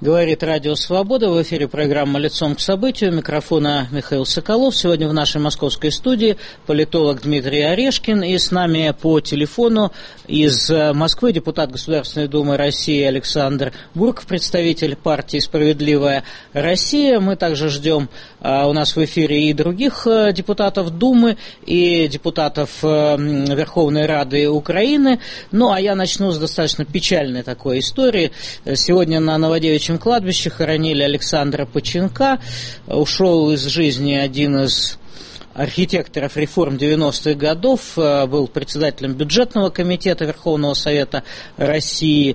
Говорит Радио Свобода. В эфире программа «Лицом к событию». Микрофона Михаил Соколов. Сегодня в нашей московской студии политолог Дмитрий Орешкин. И с нами по телефону из Москвы депутат Государственной Думы России Александр Бурков, представитель партии «Справедливая Россия». Мы также ждем у нас в эфире и других депутатов Думы, и депутатов Верховной Рады Украины. Ну, а я начну с достаточно печальной такой истории. Сегодня на Новодевичьем кладбище хоронили Александра Починка. Ушел из жизни один из архитекторов реформ 90-х годов, был председателем бюджетного комитета Верховного Совета России,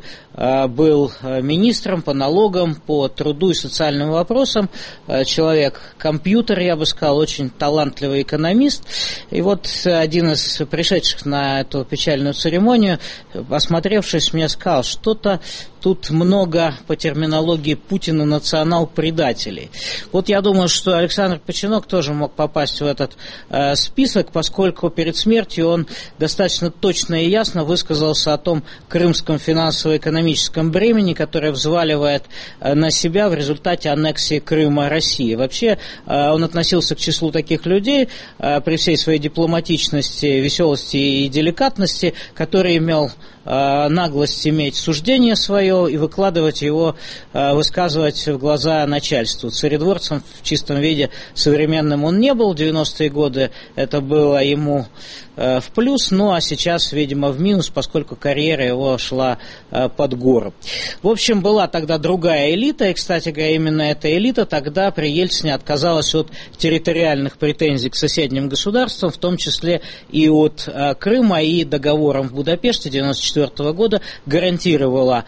был министром по налогам, по труду и социальным вопросам, человек-компьютер, я бы сказал, очень талантливый экономист. И вот один из пришедших на эту печальную церемонию, осмотревшись, мне сказал, что-то тут много по терминологии Путина национал-предателей. Вот я думаю, что Александр Починок тоже мог попасть в этот список, поскольку перед смертью он достаточно точно и ясно высказался о том крымском финансово-экономическом бремени, которое взваливает на себя в результате аннексии Крыма России. Вообще он относился к числу таких людей при всей своей дипломатичности, веселости и деликатности, который имел наглость иметь суждение свое и выкладывать его, высказывать в глаза начальству. Царедворцем в чистом виде современным он не был. В 90-е годы это было ему в плюс, ну а сейчас, видимо, в минус, поскольку карьера его шла под гору. В общем, была тогда другая элита, и, кстати говоря, именно эта элита тогда при Ельцине отказалась от территориальных претензий к соседним государствам, в том числе и от Крыма, и договором в Будапеште 1994 года гарантировала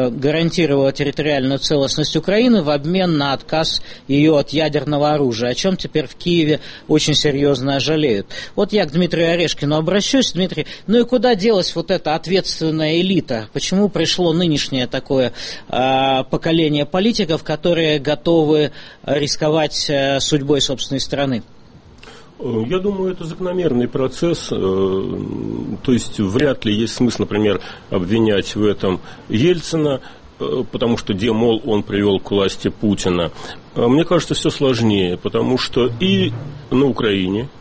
территориальную целостность Украины в обмен на отказ ее от ядерного оружия, о чем теперь в Киеве очень серьезно жалеют. Вот я к Дмитрию Орешкину обращусь. Дмитрий, ну и куда делась вот эта ответственная элита? Почему пришло нынешнее такое поколение политиков, которые готовы рисковать судьбой собственной страны? Я думаю, это закономерный процесс, то есть вряд ли есть смысл, например, обвинять в этом Ельцина, потому что, мол, он привел к власти Путина. Мне кажется, все сложнее, потому что и на Украине,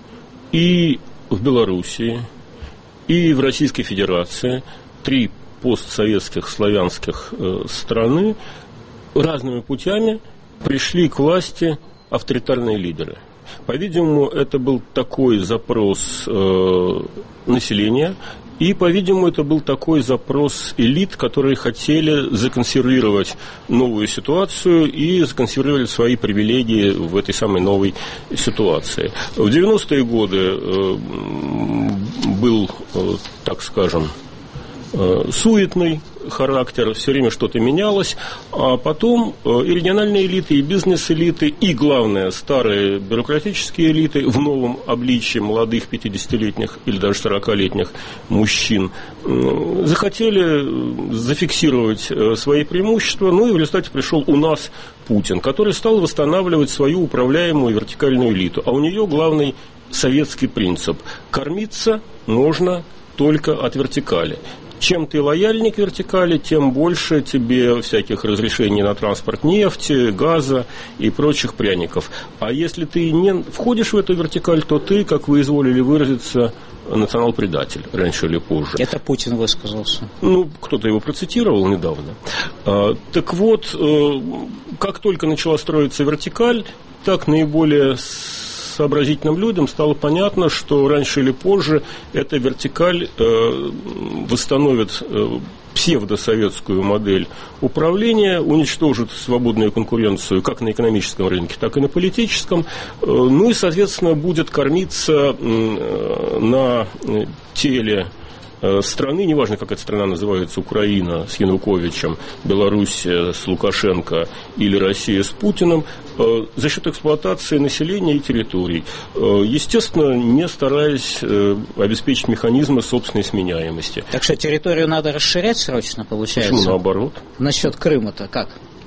и в Белоруссии, и в Российской Федерации 3 постсоветских славянских страны разными путями пришли к власти авторитарные лидеры. По-видимому, это был такой запрос населения, и, по-видимому, это был такой запрос элит, которые хотели законсервировать новую ситуацию и законсервировали свои привилегии в этой самой новой ситуации. В 90-е годы был, так скажем, суетный характер, все время что-то менялось, а потом и региональные элиты, и бизнес-элиты, и, главное, старые бюрократические элиты в новом обличии молодых 50-летних или даже 40-летних мужчин захотели зафиксировать свои преимущества, ну и в результате пришел у нас Путин, который стал восстанавливать свою управляемую вертикальную элиту, а у нее главный советский принцип – кормиться можно только от вертикали. Чем ты лояльнее к вертикали, тем больше тебе всяких разрешений на транспорт нефти, газа и прочих пряников. А если ты не входишь в эту вертикаль, то ты, как вы изволили выразиться, национал-предатель, раньше или позже. Это Путин высказался. Ну, кто-то его процитировал недавно. Так вот, как только начала строиться вертикаль, так наиболее сообразительным людям стало понятно, что раньше или позже эта вертикаль восстановит псевдосоветскую модель управления, уничтожит свободную конкуренцию как на экономическом рынке, так и на политическом, ну и, соответственно, будет кормиться на теле страны, неважно, как эта страна называется, Украина с Януковичем, Белоруссия с Лукашенко или Россия с Путиным, за счет эксплуатации населения и территорий, естественно, не стараясь обеспечить механизмы собственной сменяемости. Так что территорию надо расширять срочно, получается? Почему наоборот? Насчет Крыма-то как?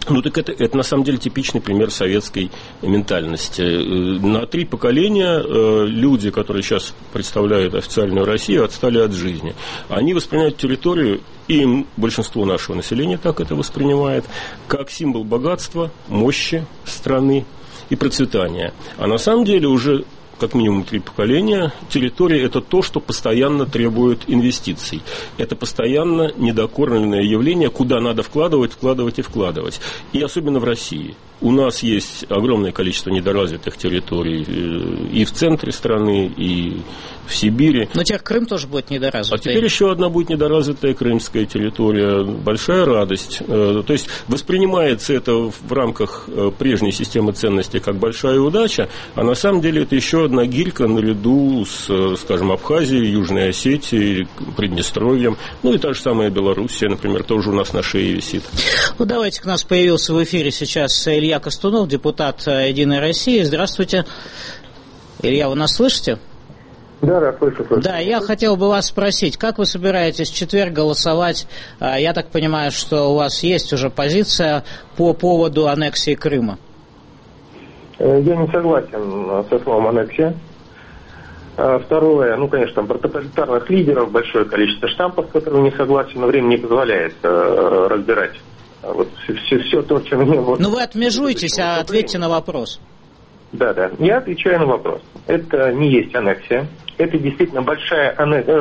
Ну, так это на самом деле типичный пример советской ментальности. На 3 поколения люди, которые сейчас представляют официальную Россию, отстали от жизни. Они воспринимают территорию, и большинство нашего населения так это воспринимает, как символ богатства, мощи страны и процветания. А на самом деле уже как минимум 3 поколения, территория – это то, что постоянно требует инвестиций. Это постоянно недокормленное явление, куда надо вкладывать. И особенно в России. У нас есть огромное количество недоразвитых территорий и в центре страны, и в Сибири. Но теперь Крым тоже будет недоразвитый. А теперь еще одна будет недоразвитая крымская территория. Большая радость. То есть воспринимается это в рамках прежней системы ценностей как большая удача, а на самом деле это еще одна гирька наряду с, скажем, Абхазией, Южной Осетией, Приднестровьем. Ну и та же самая Белоруссия, например, тоже у нас на шее висит. Ну, давайте, к нас появился в эфире сейчас Илья Костунов, депутат «Единой России». Здравствуйте. Илья, вы нас слышите? Да, слышу. Да, я хотел бы вас спросить, как вы собираетесь в четверг голосовать? Я так понимаю, что у вас есть уже позиция по поводу аннексии Крыма. Я не согласен со словом аннексия. Второе, конечно, там про тоталитарных лидеров большое количество штампов, с которыми не согласен, но время не позволяет разбирать. Вот все то, чем мне... Ну вы отмежуетесь, ответьте на вопрос. Да, я отвечаю на вопрос. Это не есть аннексия. Это действительно большая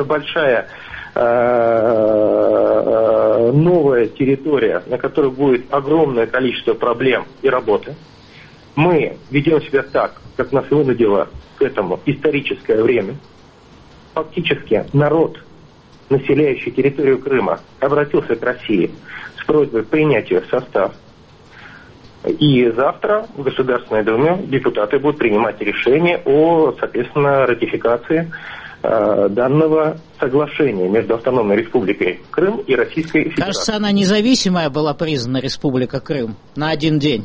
новая территория, на которой будет огромное количество проблем и работы. Мы ведем себя так, как нас вынудило к этому историческое время. Фактически народ, населяющий территорию Крыма, обратился к России с просьбой принять ее в состав. И завтра в Государственной Думе депутаты будут принимать решение о, соответственно, ратификации данного соглашения между Автономной Республикой Крым и Российской Федерацией. Кажется, она независимая была признана, Республика Крым, на один день.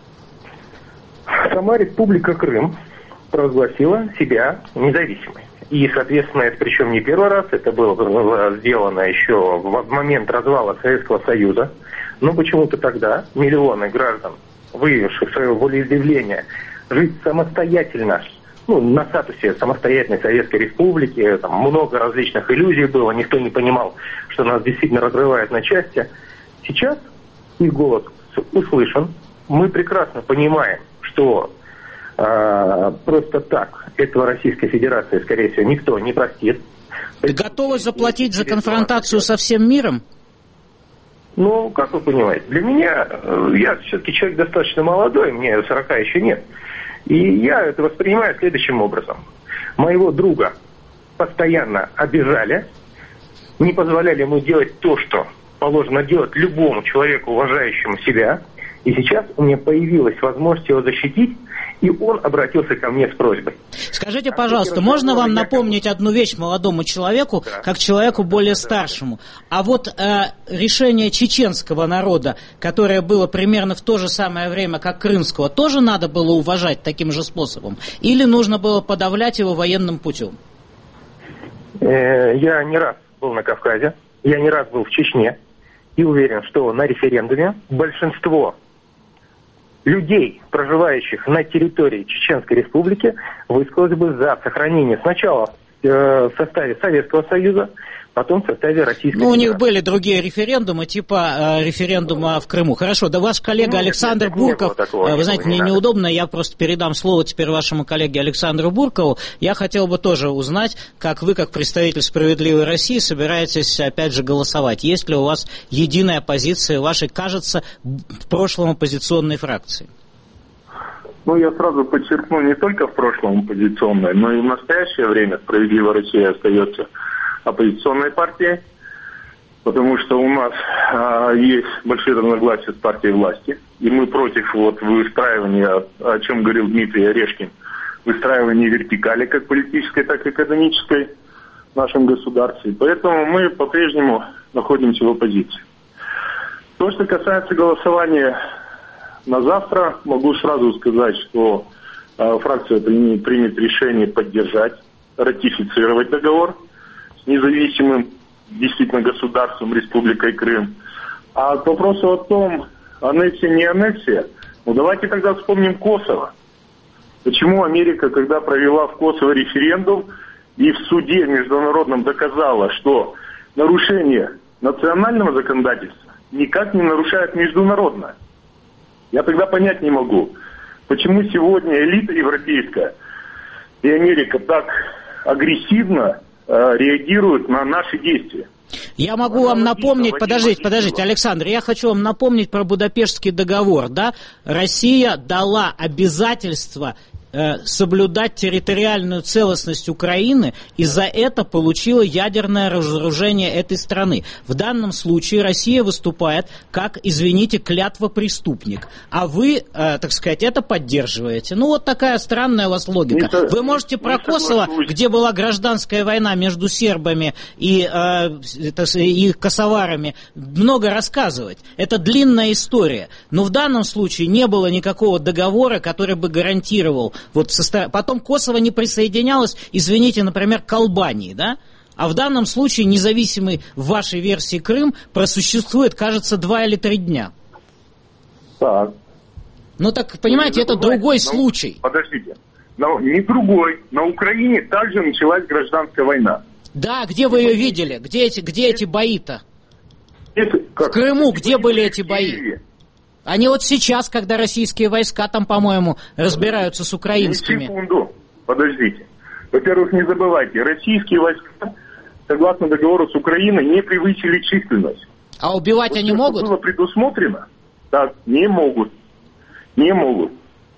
Сама Республика Крым провозгласила себя независимой. И, соответственно, это причем не первый раз, это было сделано еще в момент развала Советского Союза. Но почему-то тогда миллионы граждан, выявивших свое волеизъявление жить самостоятельно, на статусе самостоятельной Советской Республики, там много различных иллюзий было, никто не понимал, что нас действительно разрывает на части. Сейчас их голос услышан. Мы прекрасно понимаем, что просто так этого Российской Федерации, скорее всего, никто не простит. Ты готова заплатить за конфронтацию со всем миром? Как вы понимаете, для меня, я все-таки человек достаточно молодой, мне 40 еще нет. И я это воспринимаю следующим образом. Моего друга постоянно обижали, не позволяли ему делать то, что положено делать любому человеку, уважающему себя. И сейчас у меня появилась возможность его защитить, и он обратился ко мне с просьбой. Скажите, пожалуйста, можно вам напомнить одну вещь молодому человеку, как человеку более старшему? А вот решение чеченского народа, которое было примерно в то же самое время, как крымского, тоже надо было уважать таким же способом? Или нужно было подавлять его военным путем? Я не раз был на Кавказе, я не раз был в Чечне, и уверен, что на референдуме большинство людей, проживающих на территории Чеченской Республики, высказалось бы за сохранение сначала в составе Советского Союза, потом в составе Российской Федерации. У них были другие референдумы, типа референдума в Крыму. Хорошо, да ваш коллега Александр Бурков, вы знаете, мне неудобно, я просто передам слово теперь вашему коллеге Александру Буркову. Я хотел бы тоже узнать, как вы, как представитель «Справедливой России», собираетесь, опять же, голосовать. Есть ли у вас единая позиция вашей, кажется, в прошлом оппозиционной фракции? Я сразу подчеркну, не только в прошлом оппозиционной, но и в настоящее время «Справедливая Россия» остается оппозиционной партией, потому что у нас есть большие разногласия с партией власти, и мы против выстраивания, о чем говорил Дмитрий Орешкин, выстраивания вертикали как политической, так и экономической в нашем государстве. Поэтому мы по-прежнему находимся в оппозиции. То, что касается голосования на завтра, могу сразу сказать, что фракция примет решение поддержать, ратифицировать договор с независимым действительно государством Республикой Крым. А к вопросу о том, аннексия, не аннексия. Ну, давайте тогда вспомним Косово. Почему Америка, когда провела в Косово референдум и в суде международном доказала, что нарушение национального законодательства никак не нарушает международное? Я тогда понять не могу, почему сегодня элита европейская и Америка так агрессивно реагируют на наши действия. Я могу вам напомнить, подождите, Александр, я хочу вам напомнить про Будапештский договор, да? Россия дала обязательство соблюдать территориальную целостность Украины и за это получила ядерное разоружение этой страны. В данном случае Россия выступает как, извините, клятвопреступник. А вы, так сказать, это поддерживаете. Ну, вот такая странная у вас логика. Вы можете про Косово, где была гражданская война между сербами и косоварами, много рассказывать. Это длинная история. Но в данном случае не было никакого договора, который бы гарантировал. Потом Косово не присоединялось, извините, например, к Албании, да? А в данном случае независимый в вашей версии Крым просуществует, кажется, 2 или 3 дня. Так. Ну так, понимаете, это другой случай. Подождите. Но не другой. На Украине также началась гражданская война. Да, где вы ее видели? Где эти бои-то? В Крыму где были эти бои? Они вот сейчас, когда российские войска там, по-моему, разбираются с украинскими. Секунду, подождите. Во-первых, не забывайте, российские войска, согласно договору с Украиной, не превысили численность. А убивать они могут? Было предусмотрено? Так, не могут. Не могут.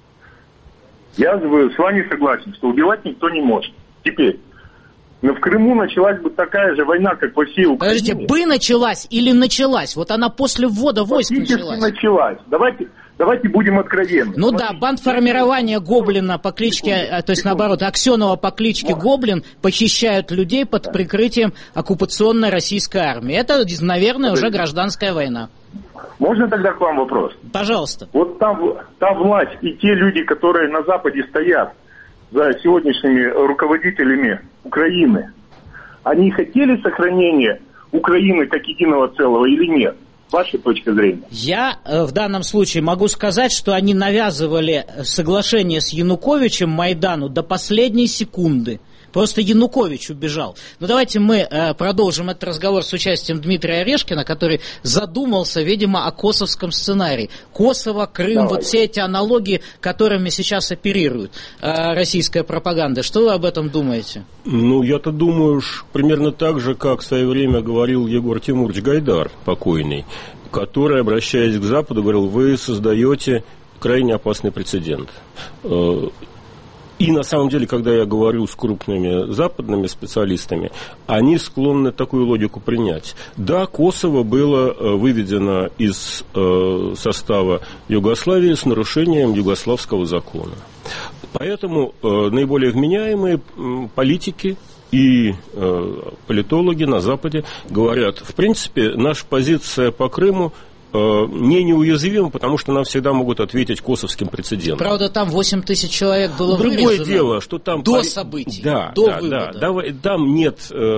Я с вами согласен, что убивать никто не может. Теперь. Но в Крыму началась бы такая же война, как во всей Украине. Подождите, бы началась или началась? Вот она после ввода войск началась. Давайте будем откровенны. Ну да, бандформирование Гоблина по кличке, то есть наоборот, Аксенова по кличке Гоблин похищают людей под прикрытием оккупационной российской армии. Это, наверное, уже гражданская война. Можно тогда к вам вопрос? Пожалуйста. Вот та власть и те люди, которые на Западе стоят за сегодняшними руководителями Украины, они хотели сохранения Украины как единого целого или нет? Ваша точка зрения? Я в данном случае могу сказать, что они навязывали соглашение с Януковичем Майдану до последней секунды. Просто Янукович убежал. Но давайте мы продолжим этот разговор с участием Дмитрия Орешкина, который задумался, видимо, о косовском сценарии. Косово, Крым, вот все эти аналогии, которыми сейчас оперирует российская пропаганда. Что вы об этом думаете? Ну, я-то думаю, примерно так же, как в свое время говорил Егор Тимурович Гайдар, покойный, который, обращаясь к Западу, говорил: вы создаете крайне опасный прецедент. И на самом деле, когда я говорю с крупными западными специалистами, они склонны такую логику принять. Да, Косово было выведено из состава Югославии с нарушением югославского закона. Поэтому наиболее вменяемые политики и политологи на Западе говорят: в принципе, наша позиция по Крыму не неуязвимы, потому что нам всегда могут ответить косовским прецедентом. Правда, там 8 тысяч человек было вырезано. Другое дело, что там... До событий, да, до да, вывода. Да, там нет...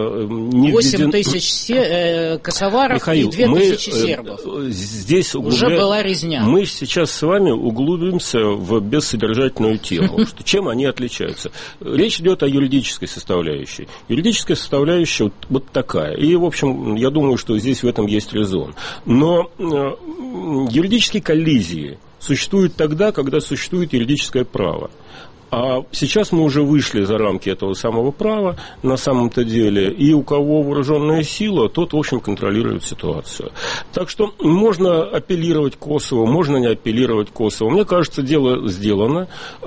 8 тысяч косоваров, Михаил, и 2 тысячи сербов. Здесь уже была резня. Мы сейчас с вами углубимся в бессодержательную тему. Чем они отличаются? Речь идет о юридической составляющей. Юридическая составляющая вот такая. И, в общем, я думаю, что здесь в этом есть резон. Но юридические коллизии существуют тогда, когда существует юридическое право. А сейчас мы уже вышли за рамки этого самого права на самом-то деле, и у кого вооруженная сила, тот, в общем, контролирует ситуацию. Так что можно апеллировать Косово, можно не апеллировать Косово. Мне кажется, дело сделано.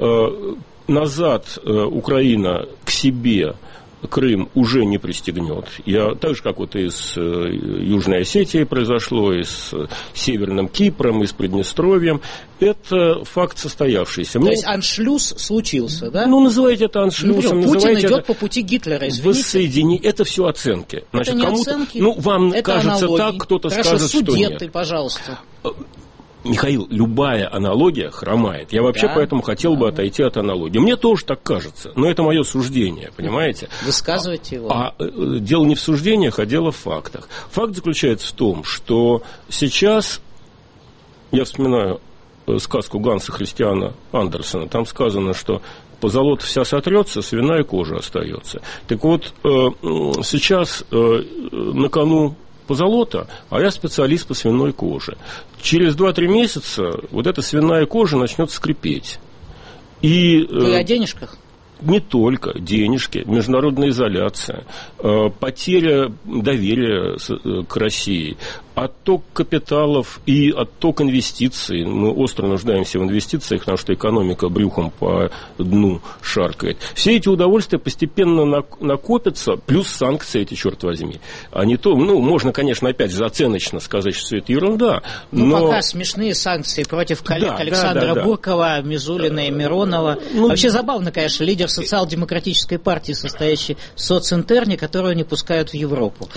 Назад Украина к себе Крым уже не пристегнет. Так же, как вот и с Южной Осетией произошло, и с Северным Кипром, и с Приднестровьем. Это факт состоявшийся. То есть аншлюз случился, да? Ну, называйте это аншлюзом. Путин идет по пути Гитлера, извините. Это все оценки. Значит, это не оценки, вам это кажется аналогии. Так, кто-то Хорошо, скажет, что нет. Судеты, пожалуйста. Михаил, любая аналогия хромает. Я вообще поэтому хотел бы отойти от аналогии. Мне тоже так кажется, но это мое суждение, понимаете? Высказывайте его. Дело не в суждениях, а дело в фактах. Факт заключается в том, что сейчас Я вспоминаю сказку Ганса Христиана Андерсена. Там сказано, что позолота вся сотрется, свиная кожа остается. Так вот, сейчас на кону позолота, а я специалист по свиной коже. Через 2-3 месяца вот эта свиная кожа начнет скрипеть. Вы о денежках? Не только денежки, международная изоляция, потеря доверия к России, отток капиталов и отток инвестиций. Мы остро нуждаемся в инвестициях, потому что экономика брюхом по дну шаркает. Все эти удовольствия постепенно накопятся, плюс санкции эти, черт возьми. А не то, можно, конечно, опять же оценочно сказать, что все это ерунда. Но пока смешные санкции против коллег Александра Буркова, Мизулина и Миронова. Вообще забавно, конечно, лидер социал-демократической партии, состоящей в социнтерне, которую не пускают в Европу.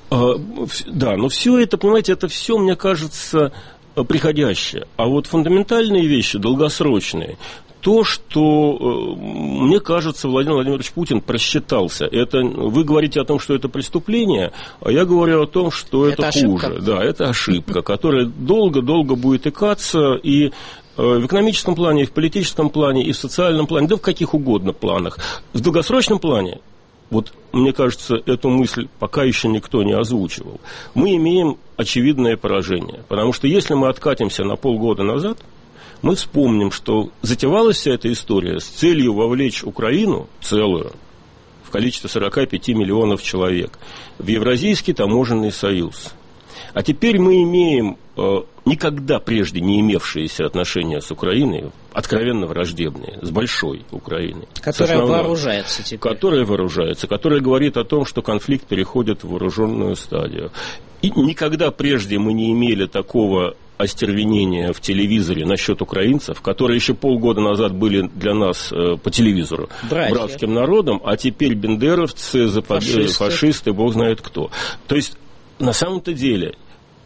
Да, но все это, понимаете, это все, мне кажется, приходящее. А вот фундаментальные вещи, долгосрочные, то, что, мне кажется, Владимир Владимирович Путин просчитался. Это, вы говорите о том, что это преступление, а я говорю о том, что это хуже. Ошибка. Да, это ошибка, которая долго-долго будет икаться и в экономическом плане, и в политическом плане, и в социальном плане, да в каких угодно планах. В долгосрочном плане, вот мне кажется, эту мысль пока еще никто не озвучивал, мы имеем очевидное поражение. Потому что если мы откатимся на полгода назад, мы вспомним, что затевалась вся эта история с целью вовлечь Украину целую, в количестве 45 миллионов человек, в Евразийский таможенный союз. А теперь мы имеем никогда прежде не имевшиеся отношения с Украиной, откровенно враждебные, с большой Украиной. Которая вооружается теперь. Которая вооружается, которая говорит о том, что конфликт переходит в вооруженную стадию. И никогда прежде мы не имели такого остервенения в телевизоре насчет украинцев, которые еще полгода назад были для нас по телевизору братским народом, а теперь бендеровцы, фашисты, бог знает кто. То есть, на самом-то деле,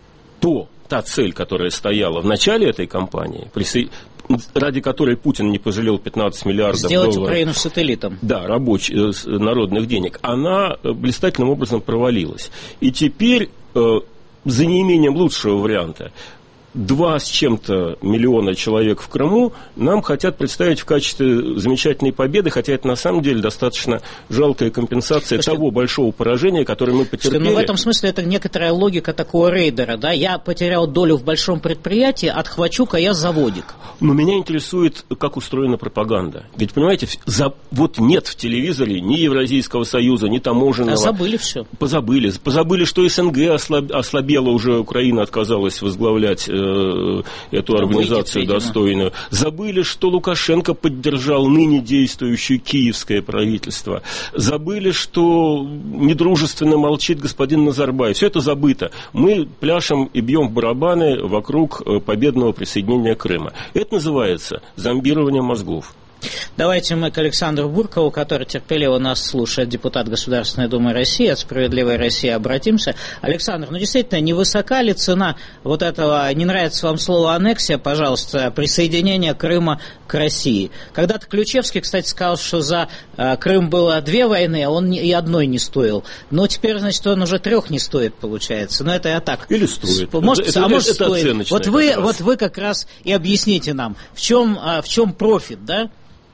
та цель, которая стояла в начале этой кампании, ради которой Путин не пожалел 15 миллиардов долларов. Сделать Украину сателлитом. Да, народных денег. Она блистательным образом провалилась. И теперь, за неимением лучшего варианта, 2 с чем-то миллиона человек в Крыму нам хотят представить в качестве замечательной победы, хотя это на самом деле достаточно жалкая компенсация того большого поражения, которое мы потерпели. В этом смысле это некоторая логика такого рейдера, да? Я потерял долю в большом предприятии, отхвачу-ка я заводик. Но меня интересует, как устроена пропаганда. Ведь, понимаете, вот нет в телевизоре ни Евразийского союза, ни таможенного. Забыли все. Позабыли, что СНГ ослабела, уже Украина отказалась возглавлять эту организацию достойную. Забыли, что Лукашенко поддержал ныне действующее киевское правительство. Забыли, что недружественно молчит господин Назарбаев. Все это забыто. Мы пляшем и бьем в барабаны вокруг победного присоединения Крыма. Это называется зомбирование мозгов. Давайте мы к Александру Буркову, который терпеливо нас слушает, депутат Государственной Думы России, от «Справедливой России», обратимся. Александр, действительно, невысока ли цена вот этого, не нравится вам слово аннексия, пожалуйста, присоединения Крыма к России? Когда-то Ключевский, кстати, сказал, что за Крым было 2 войны, а он и одной не стоил. Но теперь, значит, он уже 3 не стоит, получается. Но это я так. Или стоит. Может, это стоит. Вот вы как раз и объясните нам, в чем профит, да?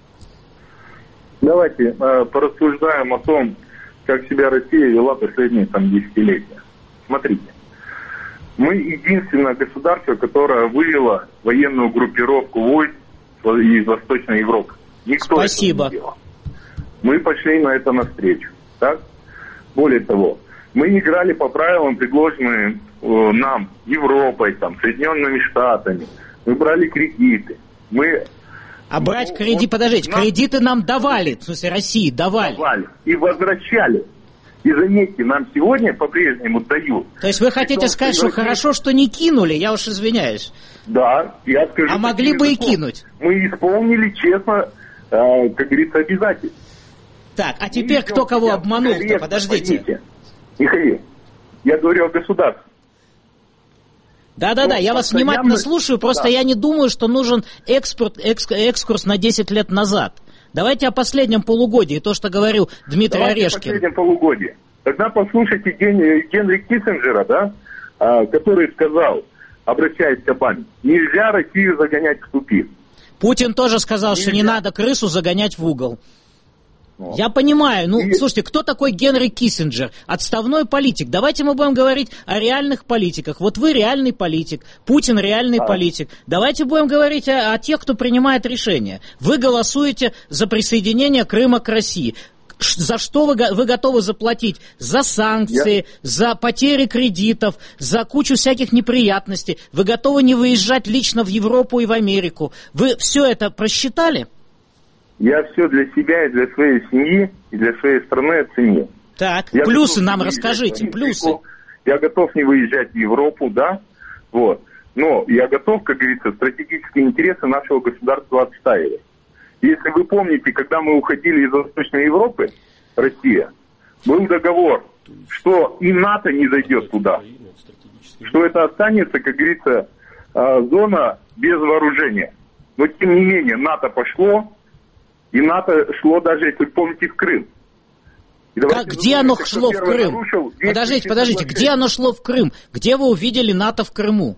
Давайте порассуждаем о том, как себя Россия вела последние десятилетия. Смотрите, мы единственное государство, которое вывело военную группировку войск из Восточной Европы. Никто Спасибо. этого не делал. Мы пошли на это навстречу. Так? Более того, мы играли по правилам, предложенным нам Европой, Соединенными Штатами. Мы брали кредиты. Брать кредит, подождите, кредиты нам давали, в смысле России давали. И возвращали. И заметьте, нам сегодня по-прежнему дают. То есть вы хотите сказать, что хорошо, что не кинули, я уж извиняюсь. Да, я скажу. А могли бы и кинуть. Мы исполнили честно, как говорится, обязательства. Так, а теперь кто кого обманул-то, подождите. Поймите. Михаил, я говорю о государстве. Да, я вас внимательно слушаю, просто я не думаю, что нужен экскурс на 10 лет назад. Давайте о последнем полугодии, то, что говорил Дмитрий Орешкин. О последнем полугодии. Тогда послушайте Генри Киссинджера, который сказал, обращаясь к Обаме, нельзя Россию загонять в тупик. Путин тоже сказал, что не надо крысу загонять в угол. Я понимаю. Слушайте, кто такой Генри Киссинджер? Отставной политик. Давайте мы будем говорить о реальных политиках. Вот вы реальный политик, Путин реальный политик. Давайте будем говорить о тех, кто принимает решения. Вы голосуете за присоединение Крыма к России. За что вы готовы заплатить? За санкции, за потери кредитов, за кучу всяких неприятностей. Вы готовы не выезжать лично в Европу и в Америку. Вы все это просчитали? Я все для себя и для своей семьи, и для своей страны оценил. Так, плюсы нам расскажите, плюсы. Я готов не выезжать в Европу, да, вот. Но я готов, как говорится, стратегические интересы нашего государства отстаивать. Если вы помните, когда мы уходили из Восточной Европы, Россия, был договор, что и НАТО не зайдет туда, что это останется, как говорится, зона без вооружения. Но тем не менее НАТО пошло, и НАТО шло даже, если помните, в Крым. Где оно шло в Крым? Подождите, где оно шло в Крым? Где вы увидели НАТО в Крыму?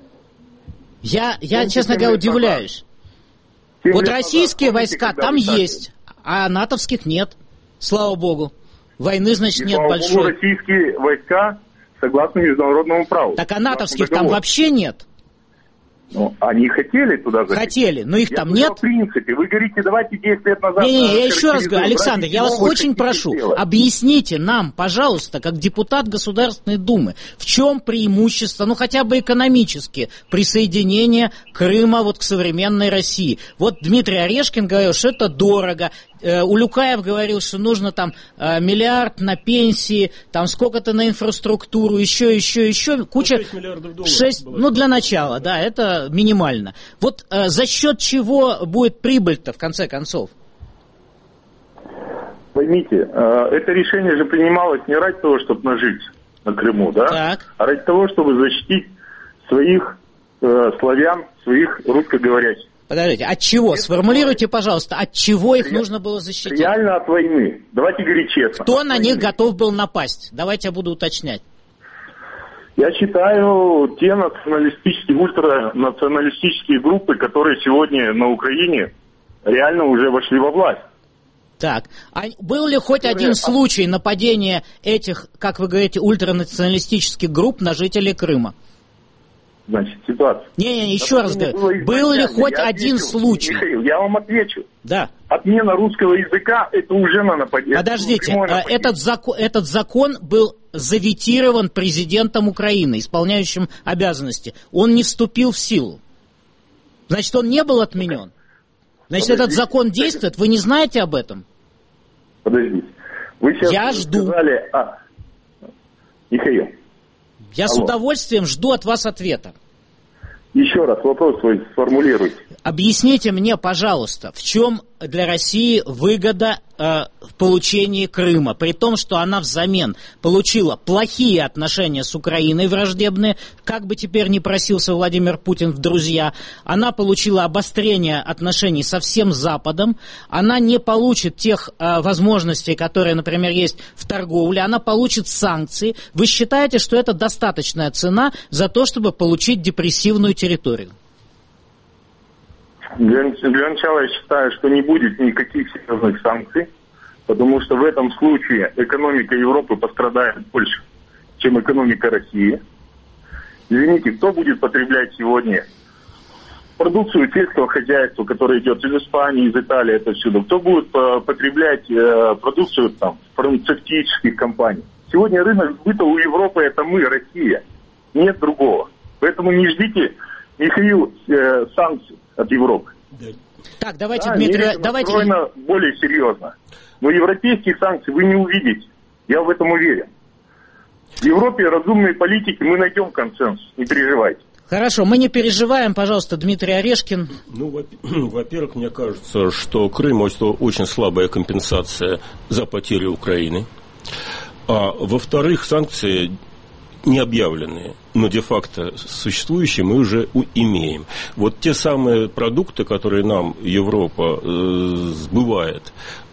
Я честно говоря, удивляюсь. Вот российские войска там есть, а натовских нет. Слава богу. Войны, значит, нет большой. Слава богу, российские войска согласно международному праву. Так а натовских там вообще нет. Ну, они хотели туда заходить. Хотели, но их там нет. В принципе, вы говорите, давайте 10 лет назад... Я еще раз говорю, Александр, я вас очень прошу, объясните нам, пожалуйста, как депутат Государственной Думы, в чем преимущество, хотя бы экономически, присоединения Крыма к современной России. Вот Дмитрий Орешкин говорил, что это дорого. Улюкаев говорил, что нужно там миллиард на пенсии, там сколько-то на инфраструктуру, еще, куча... 6 миллиардов долларов. Для начала, да, это минимально. Вот за счет чего будет прибыль-то, в конце концов? Поймите, это решение же принималось не ради того, чтобы нажить на Крыму, да? Так. А ради того, чтобы защитить своих славян, своих русскоговорящих. Подождите, от чего? Сформулируйте, пожалуйста, от чего их нужно было защитить? Реально от войны. Давайте говорить честно. Кто на них готов был напасть? Давайте я буду уточнять. Я считаю, те националистические, ультранационалистические группы, которые сегодня на Украине реально уже вошли во власть. Так, а был ли хоть один случай нападения этих, как вы говорите, ультранационалистических групп на жителей Крыма? Значит, ситуация. Еще раз говорю, был ли хоть один случай? Михаил, я вам отвечу. Да. Отмена русского языка, это уже на нападение. Подождите, этот закон был заветирован президентом Украины, исполняющим обязанности. Он не вступил в силу. Значит, он не был отменен. Значит, этот закон действует, вы не знаете об этом? Подождите. Вы сейчас сказали... Михаил. Я с удовольствием жду от вас ответа. Еще раз вопрос свой сформулируйте. Объясните мне, пожалуйста, в чем для России выгода в получении Крыма, при том, что она взамен получила плохие отношения с Украиной, враждебные, как бы теперь ни просился Владимир Путин в друзья, она получила обострение отношений со всем Западом, она не получит тех возможностей, которые, например, есть в торговле, она получит санкции. Вы считаете, что это достаточная цена за то, чтобы получить депрессивную территорию? Для начала я считаю, что не будет никаких серьезных санкций, потому что в этом случае экономика Европы пострадает больше, чем экономика России. Извините, кто будет потреблять сегодня продукцию сельского хозяйства, которая идет из Испании, из Италии, это всюду? Кто будет потреблять продукцию фармацевтических компаний? Сегодня рынок сбыта у Европы это мы, Россия. Нет другого. Поэтому не ждите, Михаил, санкций от Европы. Так, давайте, Дмитрий, давайте... более серьезно. Но европейских санкций вы не увидите. Я в этом уверен. В Европе разумные политики, мы найдем консенсус, не переживайте. Хорошо, мы не переживаем, пожалуйста, Дмитрий Орешкин. Во-первых, мне кажется, что Крым – это очень слабая компенсация за потери Украины. А во-вторых, санкции не объявленные, но де-факто существующие мы уже имеем. Вот те самые продукты, которые нам Европа сбывает,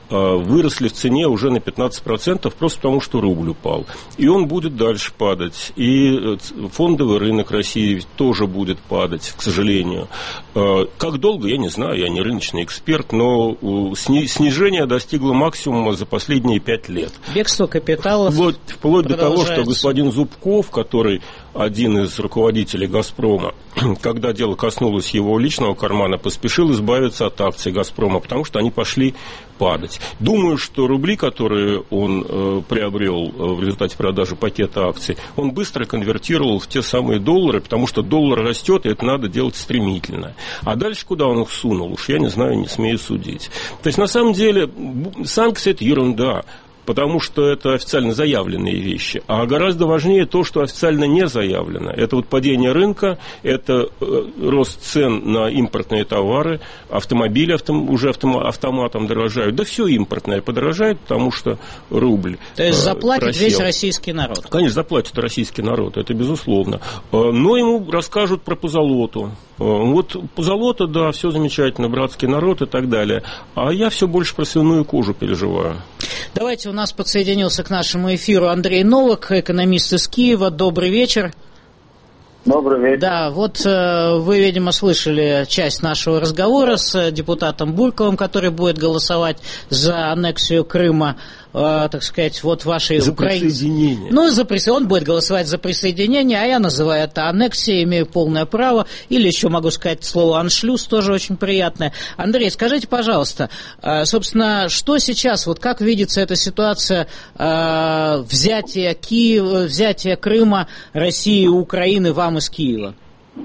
выросли в цене уже на 15%, просто потому что рубль упал. И он будет дальше падать. И фондовый рынок России тоже будет падать, к сожалению. Как долго, я не знаю, я не рыночный эксперт, но снижение достигло максимума за последние 5 лет. Бегство капиталов вплоть до того, что господин Зубков, который один из руководителей «Газпрома», когда дело коснулось его личного кармана, поспешил избавиться от акций «Газпрома», потому что они пошли падать. Думаю, что рубли, которые он приобрел в результате продажи пакета акций, он быстро конвертировал в те самые доллары, потому что доллар растет, и это надо делать стремительно. А дальше куда он их сунул, уж я не знаю, не смею судить. То есть, на самом деле, санкции – это ерунда, потому что это официально заявленные вещи. А гораздо важнее то, что официально не заявлено. Это вот падение рынка, это рост цен на импортные товары, автомобили уже автоматом дорожают. Да все импортное подорожает, потому что рубль То есть заплатит просел. Весь российский народ? Конечно, заплатит российский народ, это безусловно. Но ему расскажут про позолоту. Вот позолота, да, все замечательно, братский народ и так далее. А я все больше про свиную кожу переживаю. Давайте, у нас подсоединился к нашему эфиру Андрей Новак, экономист из Киева. Добрый вечер. Добрый вечер. Да, вот вы, видимо, слышали часть нашего разговора с депутатом Бурковым, который будет голосовать за аннексию Крыма, так сказать, вот вашей Украины. Присоединение. Ну, он будет голосовать за присоединение, а я называю это аннексией, имею полное право. Или еще могу сказать слово «аншлюз», тоже очень приятное. Андрей, скажите, пожалуйста, собственно, что сейчас, вот как видится эта ситуация взятия Киева, взятия Крыма, России и Украины вам из Киева?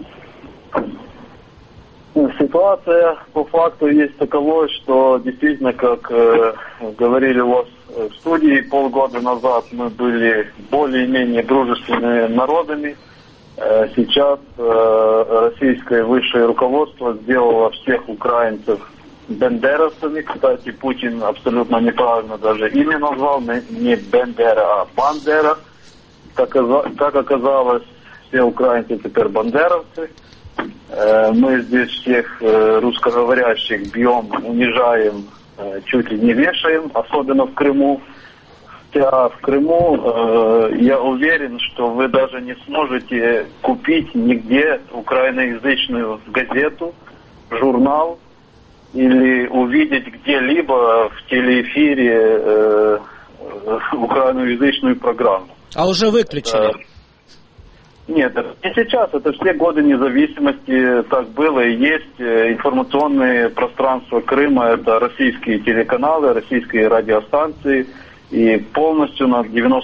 Ситуация по факту есть таковой, что действительно, как говорили у вас в студии, полгода назад мы были более-менее дружественными народами. Сейчас российское высшее руководство сделало всех украинцев бендеровцами. Кстати, Путин абсолютно неправильно даже имя назвал, не Бендера, а Бандера. Как оказалось, все украинцы теперь бандеровцы. Мы здесь всех русскоговорящих бьем, унижаем, чуть ли не вешаем, особенно в Крыму. Хотя в Крыму я уверен, что вы даже не сможете купить нигде украиноязычную газету, журнал или увидеть где-либо в телеэфире украиноязычную программу. А уже выключили? Нет, это не сейчас, это все годы независимости так было и есть. Информационное пространство Крыма – это российские телеканалы, российские радиостанции, и полностью на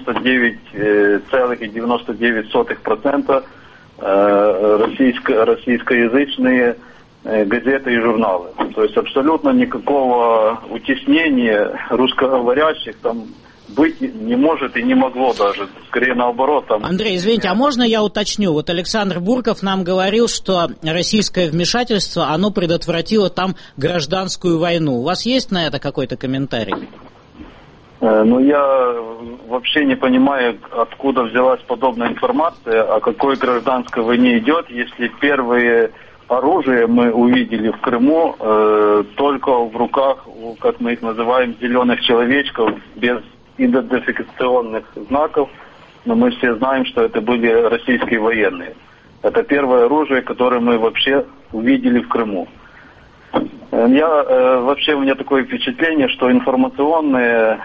99,99% российскоязычные газеты и журналы. То есть абсолютно никакого утеснения русскоговорящих там быть не может и не могло даже. Скорее наоборот. Там... Андрей, извините, а можно я уточню? Вот Александр Бурков нам говорил, что российское вмешательство, оно предотвратило там гражданскую войну. У вас есть на это какой-то комментарий? Ну, я вообще не понимаю, откуда взялась подобная информация, о какой гражданской войне идет, если первые оружие мы увидели в Крыму только в руках, как мы их называем, зеленых человечков, без идентификационных знаков, но мы все знаем, что это были российские военные. Это первое оружие, которое мы вообще увидели в Крыму. Вообще у меня такое впечатление, что информационно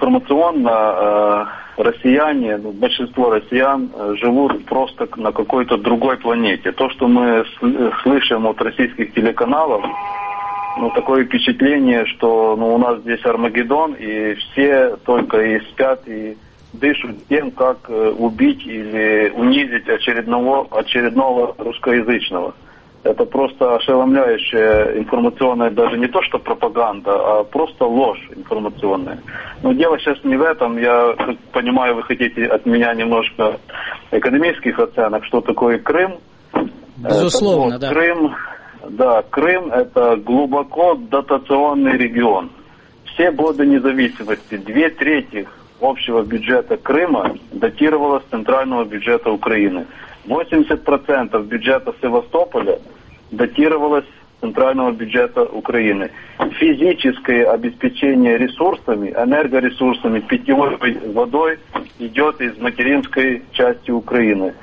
россияне, большинство россиян живут просто на какой-то другой планете. То, что мы слышим от российских телеканалов, такое впечатление, что у нас здесь Армагеддон, и все только и спят, и дышат тем, как убить или унизить очередного русскоязычного. Это просто ошеломляющая информационная, даже не то что пропаганда, а просто ложь информационная. Но дело сейчас не в этом. Я понимаю, вы хотите от меня немножко экономических оценок, что такое Крым. Безусловно, да. Крым – это глубоко дотационный регион. Все годы независимости, 2/3 общего бюджета Крыма датировалось центрального бюджета Украины. 80% бюджета Севастополя датировалось центрального бюджета Украины. Физическое обеспечение ресурсами, энергоресурсами, питьевой водой идет из материнской части Украины.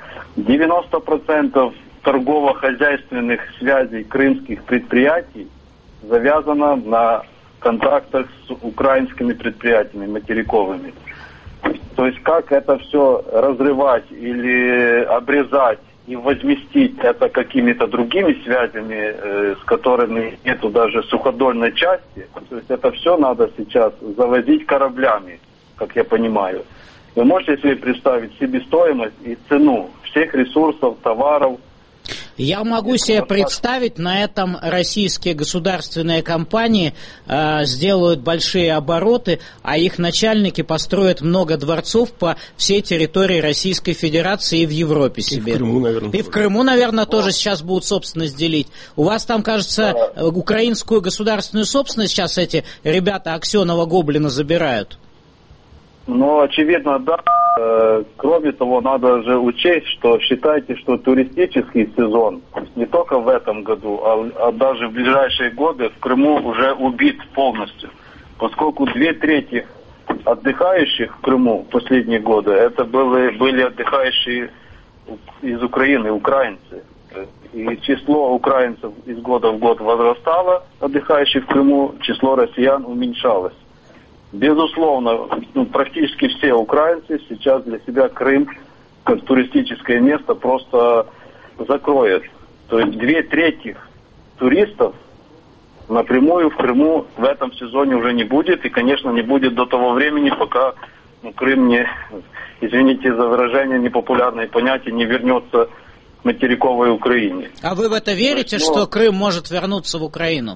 90% торгово-хозяйственных связей крымских предприятий завязано на контактах с украинскими предприятиями материковыми. То есть как это все разрывать или обрезать и возместить это какими-то другими связями, с которыми нету даже суходольной части, то есть это все надо сейчас завозить кораблями, как я понимаю. Вы можете себе представить себестоимость и цену всех ресурсов, товаров? Я могу себе представить, на этом российские государственные компании сделают большие обороты, а их начальники построят много дворцов по всей территории Российской Федерации и в Европе себе. И в Крыму, наверное. И в Крыму, наверное, тоже сейчас будут собственность делить. У вас там, кажется, украинскую государственную собственность сейчас эти ребята Аксенова-Гоблина забирают. Ну, очевидно, да. Кроме того, надо же учесть, что считайте, что туристический сезон не только в этом году, а даже в ближайшие годы в Крыму уже убит полностью. Поскольку 2/3 отдыхающих в Крыму в последние годы, это были отдыхающие из Украины, украинцы. И число украинцев из года в год возрастало, отдыхающих в Крыму, число россиян уменьшалось. Безусловно, практически все украинцы сейчас для себя Крым как туристическое место просто закроют. То есть 2/3 туристов напрямую в Крыму в этом сезоне уже не будет. И, конечно, не будет до того времени, пока Крым не, извините за выражение, непопулярное понятие, не вернется к материковой Украине. А вы в это верите, что Крым может вернуться в Украину?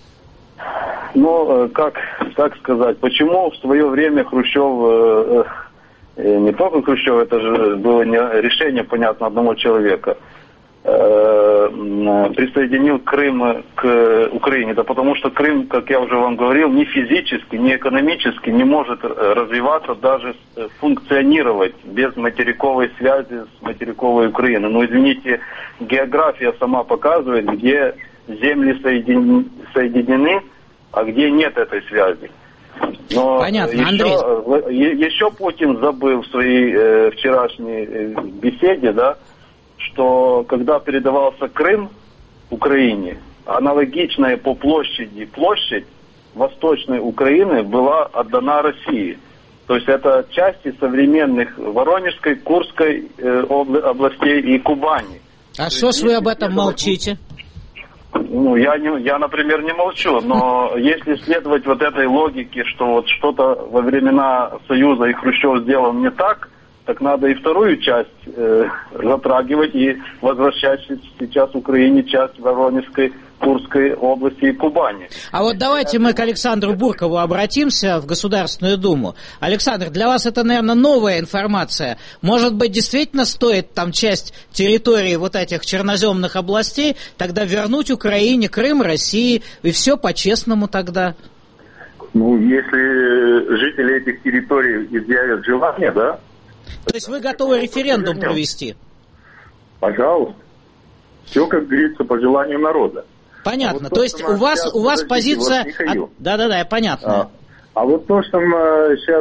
Ну, как сказать, почему в свое время Хрущев, не только Хрущев, это же было решение, понятно, одного человека, присоединил Крым к Украине? Да потому что Крым, как я уже вам говорил, ни физически, ни экономически не может развиваться, даже функционировать без материковой связи с материковой Украиной. Ну, извините, география сама показывает, где земли соединены, а где нет этой связи. Но понятно, Андрей. Еще Путин забыл в своей вчерашней беседе, да, что когда передавался Крым Украине, аналогичная по площади площадь Восточной Украины была отдана России. То есть это части современных Воронежской, Курской областей и Кубани. А что ж вы об этом молчите? Ну, я, например, не молчу, но если следовать вот этой логике, что вот что-то во времена Союза и Хрущев сделал не так надо и вторую часть затрагивать и возвращать сейчас Украине часть Воронежской, Курской области и Кубани. А вот давайте мы к Александру Буркову обратимся в Государственную Думу. Александр, для вас это, наверное, новая информация. Может быть, действительно стоит там часть территории вот этих черноземных областей тогда вернуть Украине, Крым, России, и все по-честному тогда? Ну, если жители этих территорий изъявят желание, да? То есть вы готовы референдум провести? Пожалуйста. Все, как говорится, по желанию народа. Понятно. Вот то есть у вас позиция... Да-да-да, понятно. А вот то, что сейчас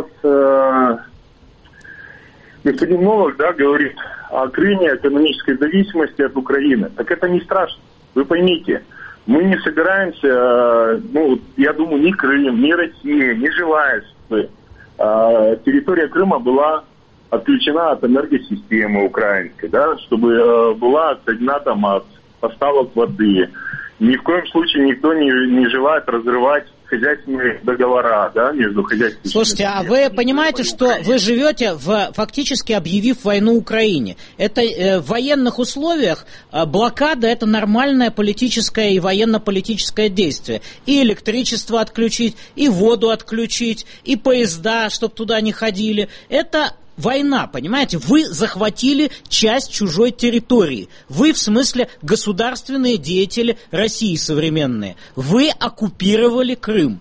господин Новак, да, говорит о Крыме, экономической зависимости от Украины, так это не страшно. Вы поймите, мы не собираемся, я думаю, ни Крым, ни Россия не желает, чтобы территория Крыма была отключена от энергосистемы украинской, да, чтобы была отсоединена там от поставок воды. Ни в коем случае никто не желает разрывать хозяйственные договора, да, между хозяйственными. Слушайте, а вы понимаете, что вы живете фактически объявив войну Украине? Это в военных условиях блокада — это нормальное политическое и военно-политическое действие. И электричество отключить, и воду отключить, и поезда, чтобы туда не ходили. Это война, понимаете? Вы захватили часть чужой территории. Вы, в смысле, государственные деятели России современные. Вы оккупировали Крым.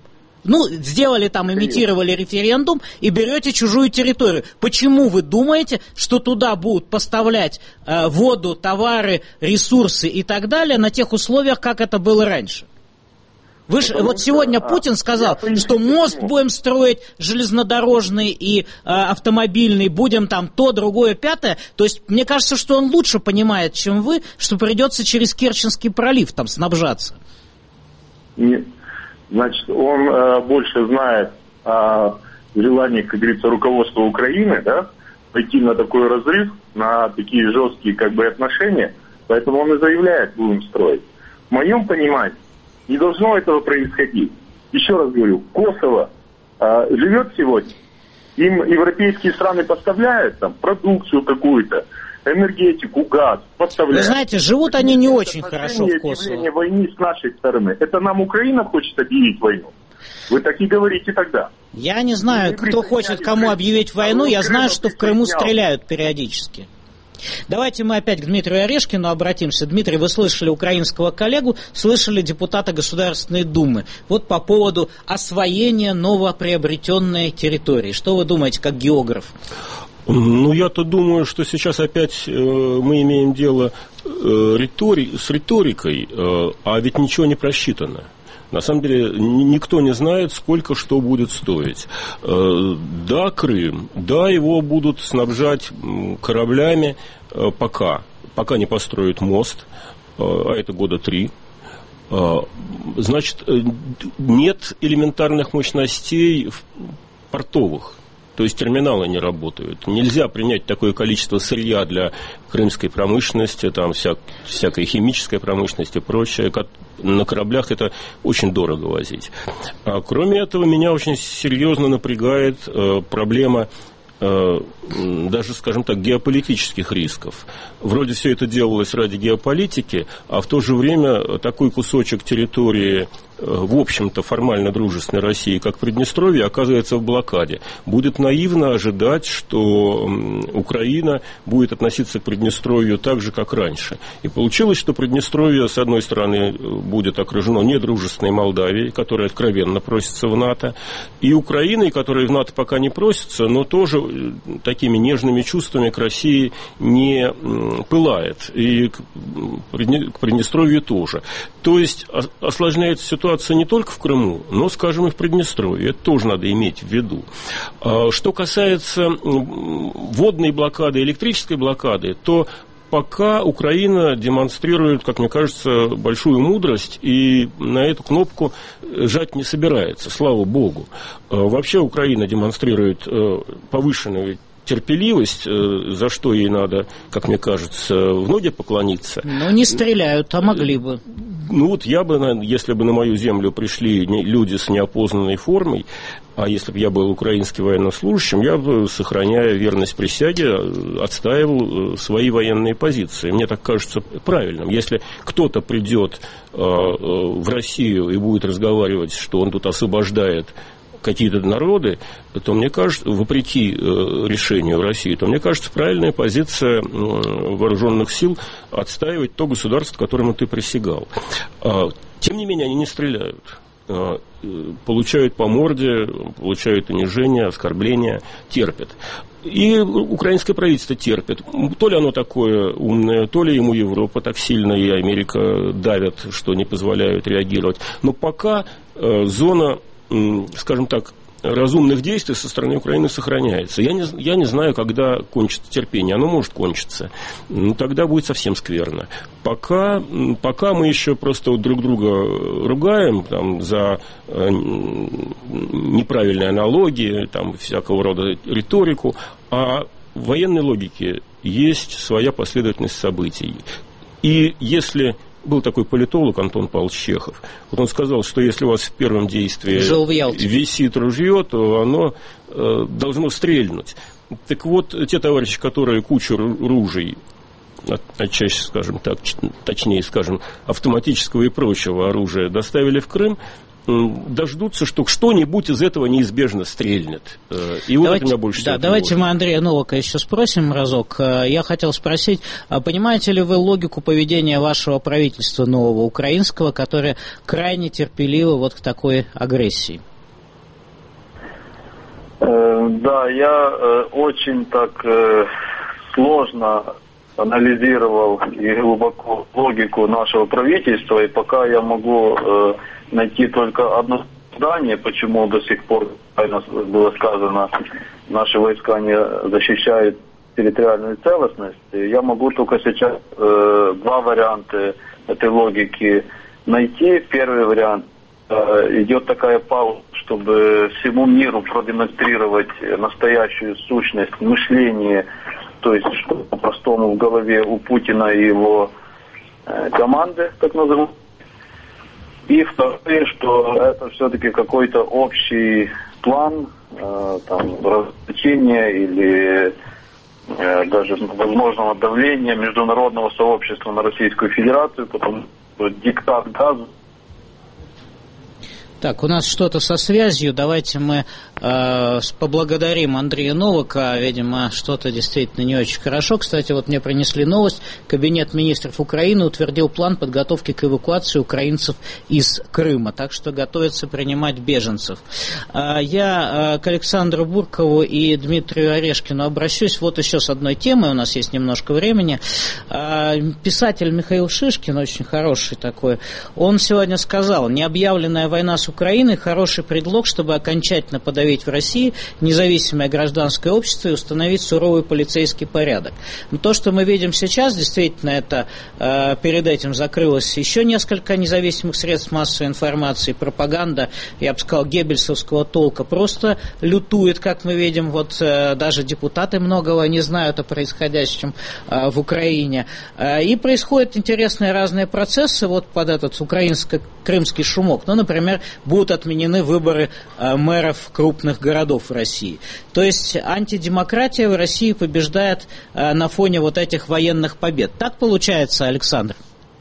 сделали там, имитировали референдум и берете чужую территорию. Почему вы думаете, что туда будут поставлять воду, товары, ресурсы и так далее на тех условиях, как это было раньше? Вы же, вот сегодня Путин сказал, что мост будем строить железнодорожный и автомобильный, будем там то, другое, пятое. То есть, мне кажется, что он лучше понимает, чем вы, что придется через Керченский пролив там снабжаться. Нет. Значит, он больше знает о желании, как говорится, руководства Украины, да, пойти на такой разрыв, на такие жесткие отношения, поэтому он и заявляет, будем строить. В моем понимании, не должно этого происходить. Еще раз говорю, Косово живет сегодня, им европейские страны поставляют там продукцию какую-то, энергетику, газ, поставляют. Вы знаете, живут они не очень хорошо в Косово. Объявление войны с нашей стороны. Это нам Украина хочет объявить войну? Вы так и говорите тогда. Я не знаю, кто хочет кому объявить войну, я знаю, что в Крыму стреляют периодически. Давайте мы опять к Дмитрию Орешкину обратимся. Дмитрий, вы слышали украинского коллегу, слышали депутата Государственной Думы. Вот по поводу освоения новоприобретенной территории. Что вы думаете, как географ? Я-то думаю, что сейчас опять мы имеем дело с риторикой, а ведь ничего не просчитано. На самом деле никто не знает, сколько что будет стоить. Да, Крым, да, его будут снабжать кораблями пока не построят мост, а это года 3. Значит, нет элементарных мощностей портовых. То есть терминалы не работают. Нельзя принять такое количество сырья для крымской промышленности, там всякой химической промышленности и прочее. На кораблях это очень дорого возить. Кроме этого, меня очень серьезно напрягает проблема даже, скажем так, геополитических рисков. Вроде все это делалось ради геополитики, а в то же время такой кусочек территории, в общем-то, формально дружественной России, как Приднестровье, оказывается в блокаде. Будет наивно ожидать, что Украина будет относиться к Приднестровью так же, как раньше. И получилось, что Приднестровье, с одной стороны, будет окружено недружественной Молдавией, которая откровенно просится в НАТО, и Украиной, которая в НАТО пока не просится, но тоже такими нежными чувствами к России не пылает. И к Приднестровью тоже. То есть осложняется ситуация не только в Крыму, но, скажем, и в Приднестровье. Это тоже надо иметь в виду. Что касается водной блокады, электрической блокады, то пока Украина демонстрирует, как мне кажется, большую мудрость и на эту кнопку жать не собирается, слава богу. Вообще Украина демонстрирует повышенную терпеливость, за что ей надо, как мне кажется, в ноги поклониться. Но не стреляют, а могли бы. Я бы, если бы на мою землю пришли люди с неопознанной формой, а если бы я был украинским военнослужащим, я бы, сохраняя верность присяге, отстаивал свои военные позиции. Мне так кажется правильным. Если кто-то придет в Россию и будет разговаривать, что он тут освобождает какие-то народы, то мне кажется, вопреки решению России, то мне кажется, правильная позиция вооруженных сил отстаивать то государство, которому ты присягал. Тем не менее, они не стреляют. Получают по морде, получают унижение, оскорбления, терпят. И украинское правительство терпит. То ли оно такое умное, то ли ему Европа так сильно и Америка давят, что не позволяют реагировать. Но пока зона, скажем так, разумных действий со стороны Украины сохраняется. Я не знаю, когда кончится терпение. Оно может кончиться. Тогда будет совсем скверно. Пока мы еще просто друг друга ругаем там, за неправильные аналогии, там, всякого рода риторику, а в военной логике есть своя последовательность событий. И если... Был такой политолог Антон Павлович Чехов. Вот он сказал, что если у вас в первом действии висит ружье, то оно должно стрельнуть. Так вот, те товарищи, которые кучу ружей, отчасти, скажем так, точнее, скажем, автоматического и прочего оружия доставили в Крым, дождутся, что что-нибудь из этого неизбежно стрельнет. И вот это меня больше всего. Давайте мы Андрея Новака еще спросим разок. Я хотел спросить, понимаете ли вы логику поведения вашего правительства нового украинского, которое крайне терпеливо вот к такой агрессии? Да, я очень так сложно анализировал и глубоко логику нашего правительства, и пока я могу найти только одно оправдание, почему до сих пор, было сказано, наши войска не защищают территориальную целостность. Я могу только сейчас два варианта этой логики найти. Первый вариант. Идет такая пауза, чтобы всему миру продемонстрировать настоящую сущность мышления, то есть что по-простому в голове у Путина и его команды, так называемой. И второе, что это все-таки какой-то общий план, там, развлечения или даже возможного давления международного сообщества на Российскую Федерацию, потому что диктат газа. Так, у нас что-то со связью. Давайте мы поблагодарим Андрея Новака. Видимо, что-то действительно не очень хорошо. Кстати, вот мне принесли новость. Кабинет министров Украины утвердил план подготовки к эвакуации украинцев из Крыма. Так что готовится принимать беженцев. Я к Александру Буркову и Дмитрию Орешкину обращусь. Вот еще с одной темой. У нас есть немножко времени. Писатель Михаил Шишкин, очень хороший такой, он сегодня сказал: необъявленная война с Украиной – хороший предлог, чтобы окончательно подавить в России независимое гражданское общество и установить суровый полицейский порядок. Но то, что мы видим сейчас, действительно, это перед этим закрылось еще несколько независимых средств массовой информации, пропаганда, я бы сказал, геббельсовского толка просто лютует, как мы видим, вот даже депутаты многого не знают о происходящем в Украине. И происходят интересные разные процессы вот под этот украинско-крымский шумок. Ну, например, будут отменены выборы мэров крупных городов в России. То есть антидемократия в России побеждает на фоне вот этих военных побед. Так получается, Александр?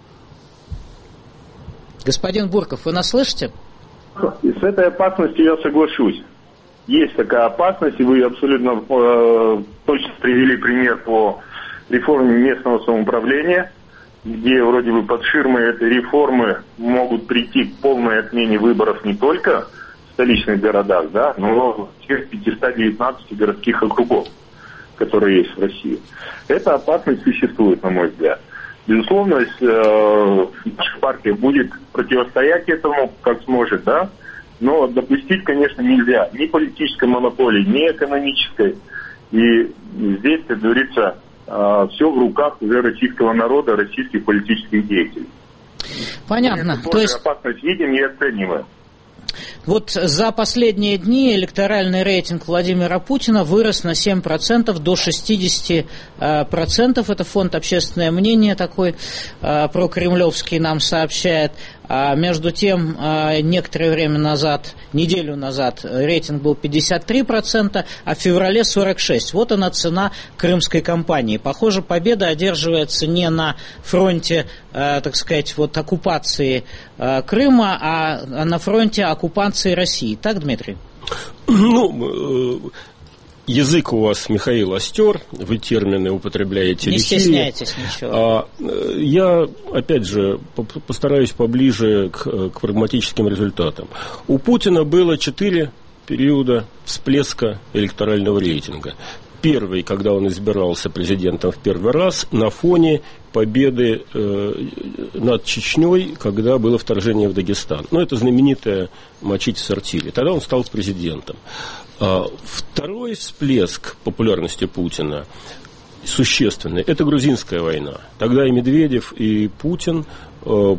Господин Бурков, вы нас слышите? С этой опасностью я соглашусь. Есть такая опасность, и вы абсолютно точно привели пример по реформе местного самоуправления, где вроде бы под ширмой этой реформы могут прийти к полной отмене выборов не только в столичных городах, да, но в всех 519 городских округов, которые есть в России. Эта опасность существует, на мой взгляд. Безусловно, наша партия будет противостоять этому, как сможет, да, но допустить, конечно, нельзя ни политической монополии, ни экономической. И здесь, как говорится, все в руках уже российского народа, российских политических деятелей. Понятно. То есть опасность видим и оцениваем. Вот за последние дни электоральный рейтинг Владимира Путина вырос на 7% до 60%. Это фонд «Общественное мнение» такой прокремлевский нам сообщает. А между тем, некоторое время назад, неделю назад, рейтинг был 53%, а в феврале 46%. Вот она цена крымской кампании. Похоже, победа одерживается не на фронте, так сказать, вот оккупации Крыма, а на фронте оккупации России. Так, Дмитрий? Ну, язык у вас, Михаил, остер, вы термины употребляете лихие. Не стесняйтесь ничего. Я, опять же, постараюсь поближе к прагматическим результатам. У Путина было 4 периода всплеска электорального рейтинга. Первый, когда он избирался президентом в первый раз, на фоне победы над Чечней, когда было вторжение в Дагестан. Ну, это знаменитое «мочить в сортире». Тогда он стал президентом. Второй всплеск популярности Путина существенный – это грузинская война. Тогда и Медведев, и Путин под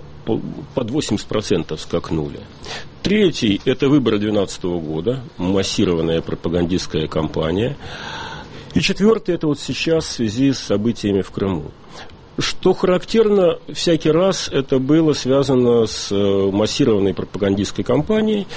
80% скакнули. Третий – это выборы 2012 года, массированная пропагандистская кампания. И четвертый – это вот сейчас в связи с событиями в Крыму. Что характерно, всякий раз это было связано с массированной пропагандистской кампанией.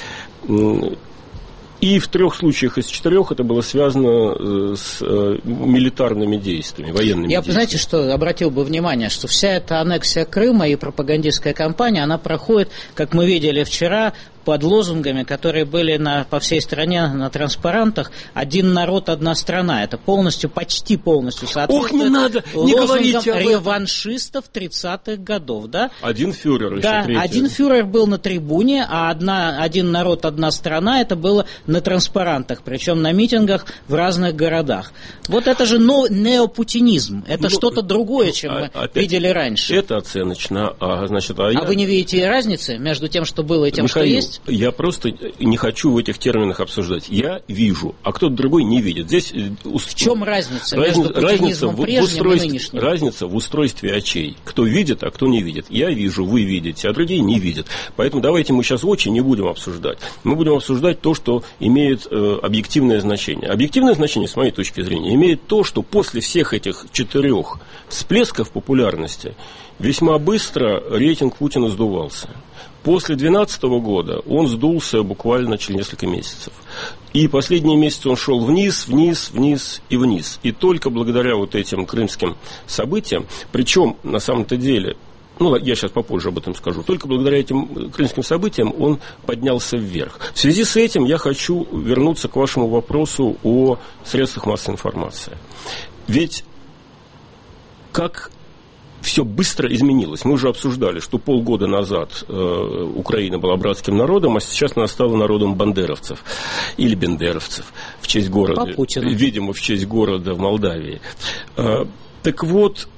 И в 3 случаях из 4 это было связано с милитарными действиями, военными действиями. Знаете, что обратил бы внимание, что вся эта аннексия Крыма и пропагандистская кампания, она проходит, как мы видели вчера, под лозунгами, которые были по всей стране на транспарантах. «Один народ, одна страна». Это почти полностью соответствует не надо, не лозунгам говорите об этом. Реваншистов 30-х годов. Да? Один фюрер еще Да, третий. один фюрер был на трибуне, а «Один народ, одна страна» это было на транспарантах, причем на митингах в разных городах. Вот это же неопутинизм. Это что-то другое, чем мы видели раньше. Это оценочно. Вы не видите разницы между тем, что было, и тем, Михаил, что есть? Я просто не хочу в этих терминах обсуждать. Я вижу, а кто-то другой не видит. Здесь в чем разница между путинизмом прежним и нынешним? Разница в устройстве очей. Кто видит, а кто не видит. Я вижу, вы видите, а другие не видят. Поэтому давайте мы сейчас очи не будем обсуждать. Мы будем обсуждать то, что имеет объективное значение. Объективное значение, с моей точки зрения, имеет то, что после всех этих 4 всплесков популярности весьма быстро рейтинг Путина сдувался. После 2012 года он сдулся буквально через несколько месяцев. И последние месяцы он шел вниз, вниз, вниз и вниз. И только благодаря вот этим крымским событиям, причем на самом-то деле, я сейчас попозже об этом скажу, только благодаря этим крымским событиям он поднялся вверх. В связи с этим я хочу вернуться к вашему вопросу о средствах массовой информации. Ведь как все быстро изменилось. Мы уже обсуждали, что полгода назад Украина была братским народом, а сейчас она стала народом бандеровцев или бендеровцев в честь города, видимо, в честь города в Молдавии. Так вот,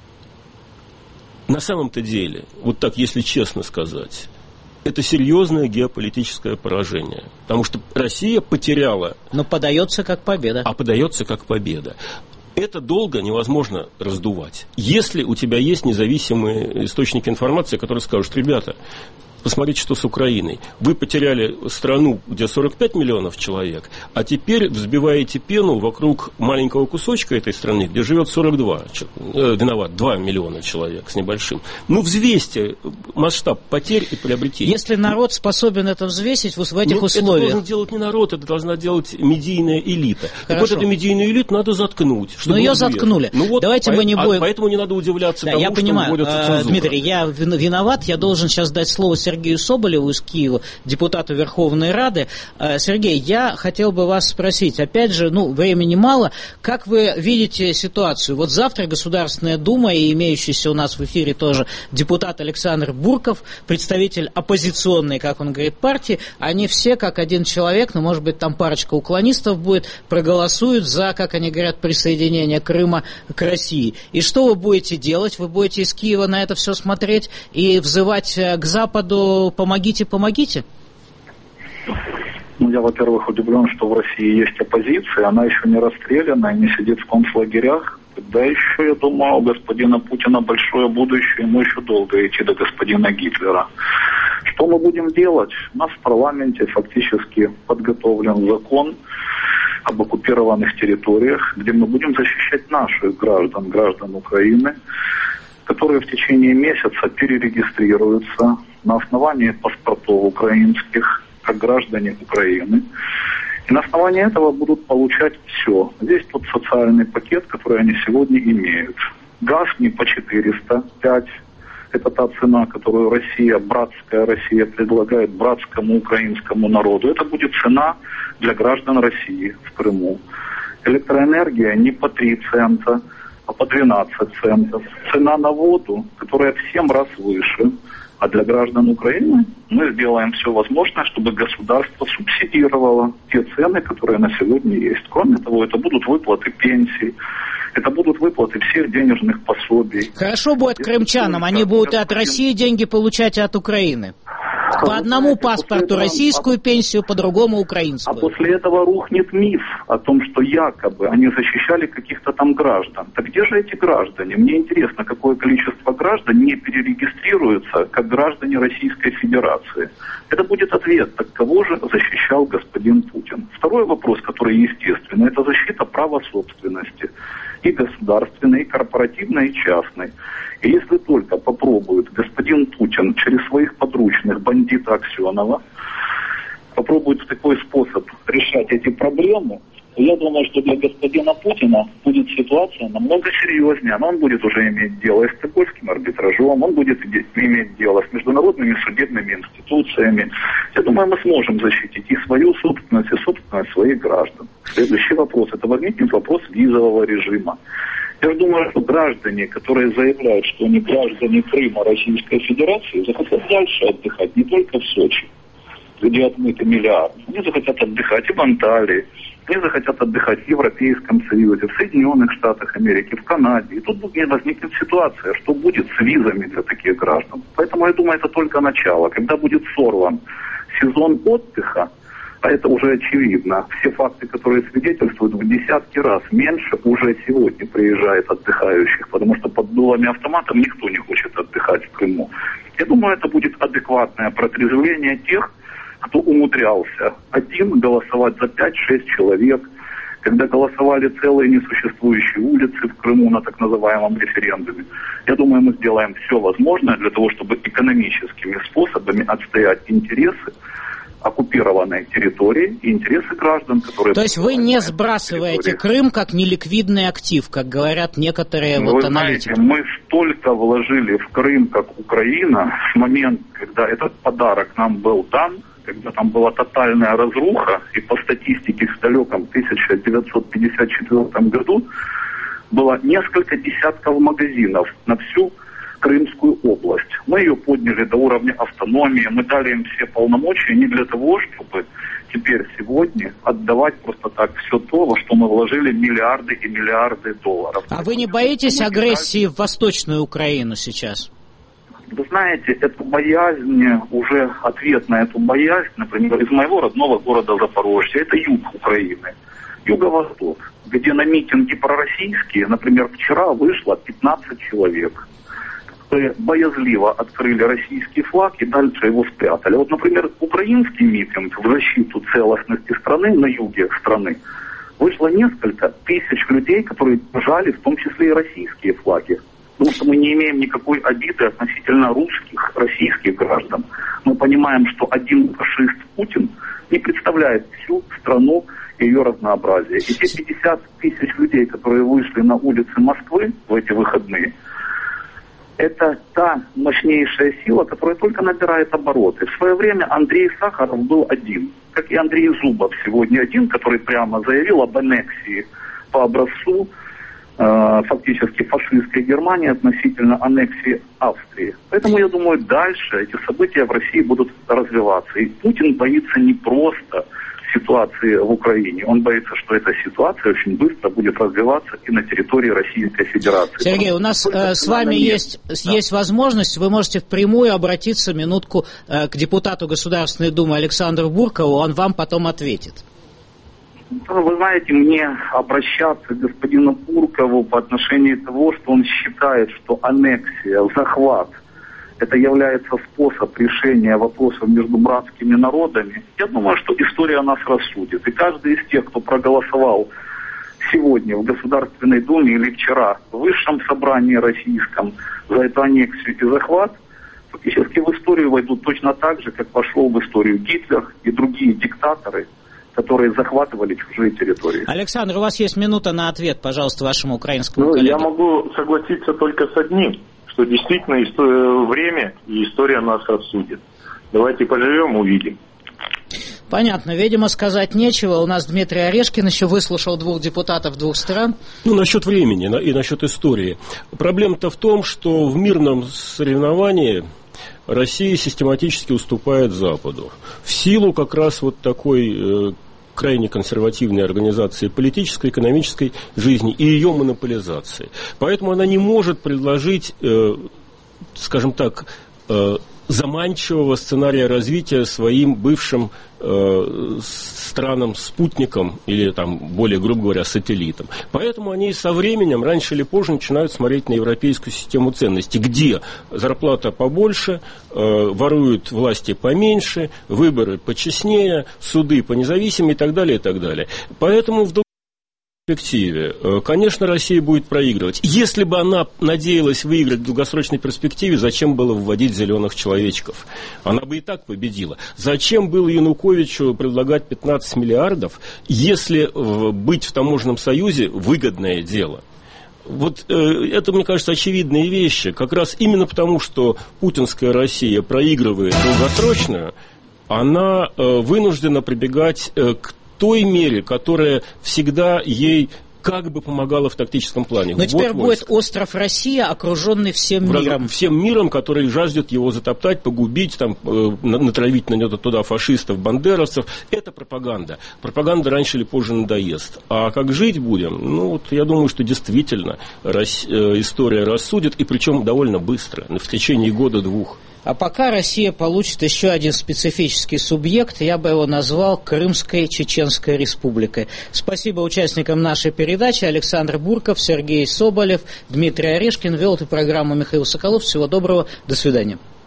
на самом-то деле, вот так, если честно сказать, это серьезное геополитическое поражение. Потому что Россия потеряла... Но подается как победа. А подается как победа. Это долго невозможно раздувать. Если у тебя есть независимые источники информации, которые скажут: ребята, посмотрите, что с Украиной. Вы потеряли страну, где 45 миллионов человек, а теперь взбиваете пену вокруг маленького кусочка этой страны, где живет 2 миллиона человек с небольшим. Взвесьте масштаб потерь и приобретений. Если народ способен это взвесить в этих условиях... Это должен делать не народ, это должна делать медийная элита. Так вот, эту медийную элиту надо заткнуть. Но ее заткнули. Давайте мы не будем... Поэтому не надо удивляться тому, я понимаю, что вводится цензура. Дмитрий, я виноват, я должен сейчас дать слово Сергею Соболеву из Киева, депутату Верховной Рады. Сергей, я хотел бы вас спросить, опять же, времени мало, как вы видите ситуацию? Вот завтра Государственная Дума и имеющийся у нас в эфире тоже депутат Александр Бурков, представитель оппозиционной, как он говорит, партии, они все как один человек, может быть, там парочка уклонистов будет, проголосуют за, как они говорят, присоединение Крыма к России. И что вы будете делать? Вы будете из Киева на это все смотреть и взывать к Западу: помогите, помогите? Я, во-первых, удивлен, что в России есть оппозиция, она еще не расстреляна, не сидит в концлагерях. Да еще, я думаю, у господина Путина большое будущее, ему еще долго идти до господина Гитлера. Что мы будем делать? У нас в парламенте фактически подготовлен закон об оккупированных территориях, где мы будем защищать наших граждан Украины, которые в течение месяца перерегистрируются на основании паспортов украинских, как граждане Украины. И на основании этого будут получать все. Здесь тот социальный пакет, который они сегодня имеют. Газ не по 405. Это та цена, которую братская Россия предлагает братскому украинскому народу. Это будет цена для граждан России в Крыму. Электроэнергия не по 3 цента, а по 12 центов. Цена на воду, которая в 7 раз выше. А для граждан Украины мы сделаем все возможное, чтобы государство субсидировало те цены, которые на сегодня есть. Кроме того, это будут выплаты пенсий, это будут выплаты всех денежных пособий. Хорошо будет крымчанам, они будут и от России деньги получать, и от Украины. По одному паспорту российскую пенсию, по другому украинскую. А после этого рухнет миф о том, что якобы они защищали каких-то там граждан. Так где же эти граждане? Мне интересно, какое количество граждан не перерегистрируется как граждане Российской Федерации. Это будет ответ, так кого же защищал господин Путин? Второй вопрос, который естественно, это защита права собственности. И государственной, и корпоративной, и частной. И если только попробует господин Путин через своих подручных бандита Аксенова, попробует в такой способ решать эти проблемы, Я думаю, что для господина Путина будет ситуация намного серьезнее. Но он будет уже иметь дело и с Стокгольмским арбитражом, он будет иметь дело с международными судебными институциями. Я думаю, мы сможем защитить и свою собственность, и собственность своих граждан. Следующий вопрос. Это возникнет вопрос визового режима. Я думаю, что граждане, которые заявляют, что они граждане Крыма Российской Федерации, захотят дальше отдыхать не только в Сочи, где отмыты миллиарды. Они захотят отдыхать и в Анталии, они захотят отдыхать в Европейском Союзе, в Соединенных Штатах Америки, в Канаде. И тут возникнет ситуация, что будет с визами для таких граждан. Поэтому я думаю, это только начало. Когда будет сорван сезон отдыха, а это уже очевидно, все факты, которые свидетельствуют, в десятки раз меньше уже сегодня приезжает отдыхающих, потому что под дулами автоматов никто не хочет отдыхать в Крыму. Я думаю, это будет адекватное протрезвление тех, кто умудрялся один голосовать за 5-6 человек, когда голосовали целые несуществующие улицы в Крыму на так называемом референдуме. Я думаю, мы сделаем все возможное для того, чтобы экономическими способами отстоять интересы оккупированной территории и интересы граждан, которые... То есть вы не сбрасываете Крым как неликвидный актив, как говорят некоторые аналитики? Знаете, мы столько вложили в Крым, как Украина, с момента, когда этот подарок нам был дан, когда там была тотальная разруха, и по статистике в далеком 1954 году было несколько десятков магазинов на всю Крымскую область. Мы ее подняли до уровня автономии, мы дали им все полномочия не для того, чтобы теперь сегодня отдавать просто так все то, во что мы вложили миллиарды и миллиарды долларов. А вы не боитесь агрессии в Восточную Украину сейчас? Вы знаете, эту боязнь, уже ответ на эту боязнь, например, из моего родного города Запорожья, это юг Украины, юго-восток, где на митинги пророссийские, например, вчера вышло 15 человек, которые боязливо открыли российский флаг и дальше его спрятали. Вот, например, украинский митинг в защиту целостности страны на юге страны вышло несколько тысяч людей, которые держали в том числе и российские флаги. Потому что мы не имеем никакой обиды относительно русских, российских граждан. Мы понимаем, что один фашист Путин не представляет всю страну и ее разнообразие. И те 50 тысяч людей, которые вышли на улицы Москвы в эти выходные, это та мощнейшая сила, которая только набирает обороты. В свое время Андрей Сахаров был один, как и Андрей Зубов сегодня один, который прямо заявил об аннексии по образцу фактически фашистской Германии относительно аннексии Австрии. Поэтому, я думаю, дальше эти события в России будут развиваться. И Путин боится не просто ситуации в Украине. Он боится, что эта ситуация очень быстро будет развиваться и на территории Российской Федерации. Сергей, у нас с вами есть возможность, вы можете впрямую обратиться минутку к депутату Государственной Думы Александру Буркову, он вам потом ответит. Вы знаете, мне обращаться к господину Буркову по отношению того, что он считает, что аннексия, захват, это является способ решения вопросов между братскими народами, я думаю, что история нас рассудит. И каждый из тех, кто проголосовал сегодня в Государственной Думе или вчера в Высшем собрании российском за эту аннексию и захват, фактически в историю войдут точно так же, как вошел в историю Гитлер и другие диктаторы, которые захватывали чужие территории. Александр, у вас есть минута на ответ, пожалуйста, вашему украинскому коллеге. Я могу согласиться только с одним, что действительно время и история нас рассудит. Давайте поживем, увидим. Понятно, видимо, сказать нечего. У нас Дмитрий Орешкин еще выслушал двух депутатов двух стран. Насчет времени и насчет истории. Проблема-то в том, что в мирном соревновании Россия систематически уступает Западу. В силу как раз вот такой крайне консервативной организации политической, экономической жизни и ее монополизации. Поэтому она не может предложить, скажем так, заманчивого сценария развития своим бывшим странам-спутникам или, там, более грубо говоря, сателлитам. Поэтому они со временем, раньше или позже, начинают смотреть на европейскую систему ценностей, где зарплата побольше, воруют власти поменьше, выборы почестнее, суды понезависимее и так далее, и так далее. Поэтому перспективе, конечно, Россия будет проигрывать. Если бы она надеялась выиграть в долгосрочной перспективе, зачем было вводить зеленых человечков? Она бы и так победила. Зачем было Януковичу предлагать 15 миллиардов, если быть в таможенном союзе выгодное дело? Вот это, мне кажется, очевидные вещи. Как раз именно потому, что путинская Россия проигрывает долгосрочную, она вынуждена прибегать к той мере, которая всегда ей как бы помогала в тактическом плане. Но теперь будет остров Россия, окруженный всем миром. Всем миром, который жаждет его затоптать, погубить, там, натравить на него туда фашистов, бандеровцев. Это пропаганда. Пропаганда раньше или позже надоест. А как жить будем? Ну, вот я думаю, что действительно история рассудит, и причем довольно быстро, в течение года-двух. А пока Россия получит еще один специфический субъект, я бы его назвал Крымской Чеченской Республикой. Спасибо участникам нашей передачи. Александр Бурков, Сергей Соболев, Дмитрий Орешкин. Вел эту программу Михаил Соколов. Всего доброго. До свидания.